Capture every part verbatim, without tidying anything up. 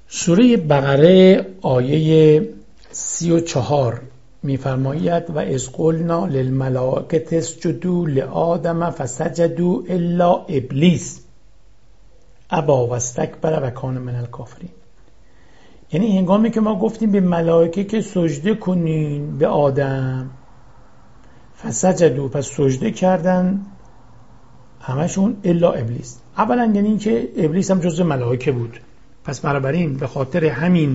سوره بقره آیه سی و چهار می‌فرماید و اذ قلنا للملائکة اسجدوا لآدم فسجدوا الا ابلیس ابی و استکبر و کان من الکافرین. یعنی هنگامی که ما گفتیم به ملائکه که سجده کنین به آدم، فسجدوا، پس سجده کردن همشون الا ابلیس. اولا یعنی این که ابلیس هم جزو ملائکه بود، پس بنابراین به خاطر همین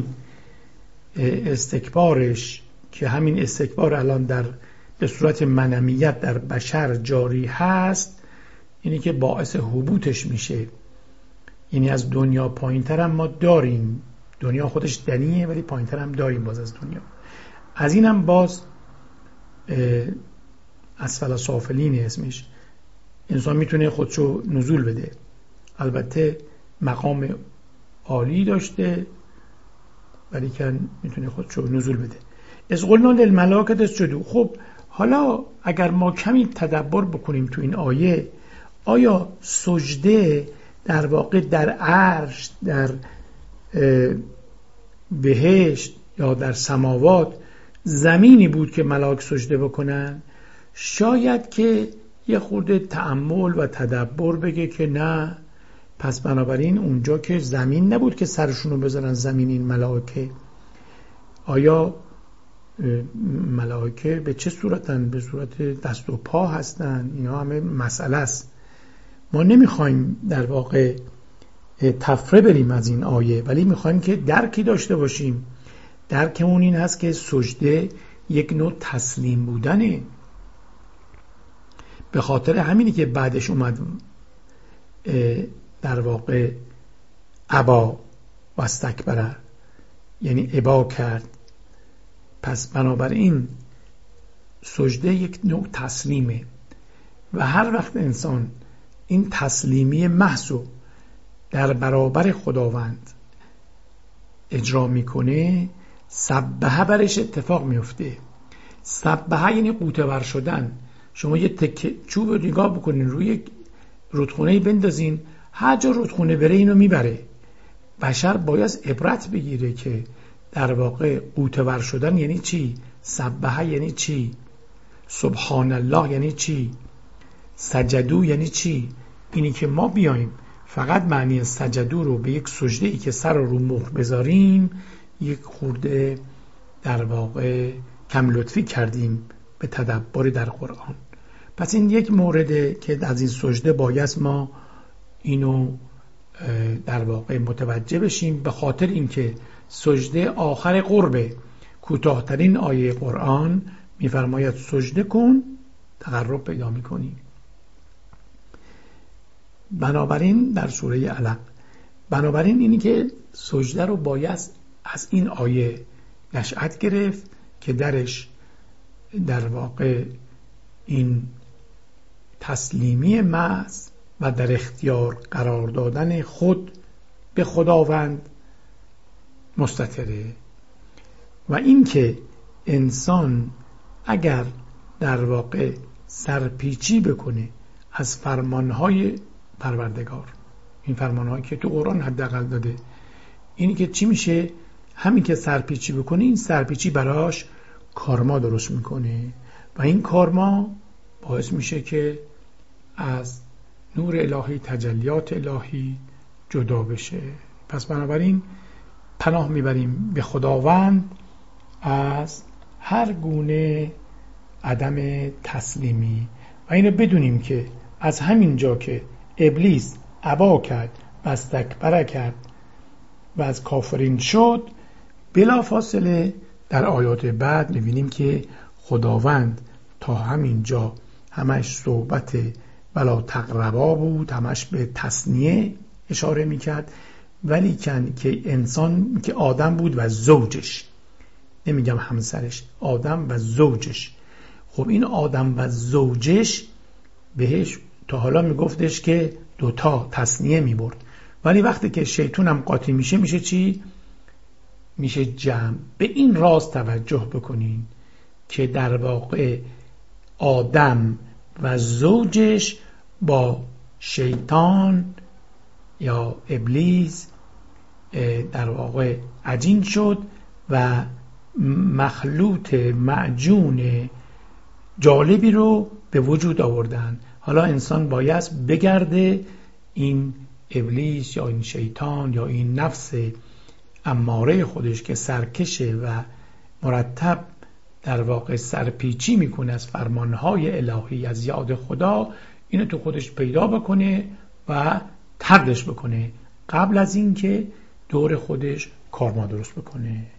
استکبارش که همین استکبار الان در به صورت منمیت در بشر جاری هست، اینی که باعث حبوطش میشه. یعنی از دنیا پایین‌تر هم ما داریم، دنیا خودش دنیه ولی پایین‌تر هم داریم باز از دنیا. از این هم باز اسفل سافلین اسمش، انسان میتونه خودشو نزول بده، البته مقام عالی داشته ولی که میتونه خودشو نزول بده. اذ قلنا للملائکة اسجدوا. خب حالا اگر ما کمی تدبر بکنیم تو این آیه، آیا سجده در واقع در عرش، در بهشت یا در سماوات زمینی بود که ملائکه سجده بکنن؟ شاید که یه خورده تأمل و تدبر بگه که نه، پس بنابراین اونجا که زمین نبود که سرشونو بذارن زمین این ملائکه. آیا ملائکه به چه صورتن؟ به صورت دست و پا هستن؟ اینا همه مسئله است. ما نمیخوایم در واقع تفره بریم از این آیه، ولی میخوایم که درکی داشته باشیم. درکمون این هست که سجده یک نوع تسلیم بودنه. به خاطر همینی که بعدش اومد در واقع ابا و استکبر، یعنی ابا کرد. پس بنابراین سجده یک نوع تسلیمه و هر وقت انسان این تسلیمی محض در برابر خداوند اجرا میکنه، سبحه برش اتفاق میفته. سبحه یعنی قوطه‌ور شدن. شما یه تکه چوب رو نگاه بکنین، روی رودخونه بندازین، هر جا رودخونه بره اینو میبره. بشر باید عبرت بگیره که در واقع قوطه‌ور شدن یعنی چی، سبحه یعنی چی، سبحان الله یعنی چی، سجدو یعنی چی. اینی که ما بیایم فقط معنی سجدو رو به یک سجده ای که سر رو مهر بذاریم، یک خورده در واقع کم لطفی کردیم به تدبر در قرآن. پس این یک مورده که از این سجده باید ما اینو در واقع متوجه بشیم، به خاطر اینکه سجده آخر قربه. کوتاه‌ترین آیه قرآن می‌فرماید سجده کن تقرب پیدا می‌کنی. بنابراین در سوره علق، بنابراین اینی که سجده رو باید از این آیه نشأت گرفت که درش در واقع این تسلیمی محض و در اختیار قرار دادن خود به خداوند مستتره. و این که انسان اگر در واقع سرپیچی بکنه از فرمانهای پروردگار، این فرمانهایی که تو قرآن حداقل داده، اینی که چی میشه؟ همین که سرپیچی بکنه، این سرپیچی براش کارما درست میکنه و این کارما باعث میشه که از نور الهی، تجلیات الهی جدا بشه. پس بنابراین پناه میبریم به خداوند از هر گونه عدم تسلیمی. و اینو بدونیم که از همین جا که ابلیس ابا کرد و استکبر کرد و از کافرین شد، بلا فاصله در آیات بعد میبینیم که خداوند تا همین جا همش صحبت ولا تقربا بود، همش به تثنیه اشاره میکرد، ولی که انسان که آدم بود و زوجش، نمیگم همسرش، آدم و زوجش. خب این آدم و زوجش بهش تا حالا میگفتش که دوتا تثنیه میبرد، ولی وقتی که شیطون هم قاطی میشه میشه چی؟ میشه جمع. به این راز توجه بکنین که در واقع آدم و زوجش با شیطان یا ابلیس در واقع عجین شد و مخلوط معجون جالبی رو به وجود آوردن. حالا انسان باید بگرده این ابلیس یا این شیطان یا این نفس اماره خودش که سرکشه و مرتب در واقع سرپیچی میکنه از فرمانهای الهی، از یاد خدا، اینو تو خودش پیدا بکنه و طردش بکنه قبل از اینکه دور خودش کارما درست بکنه.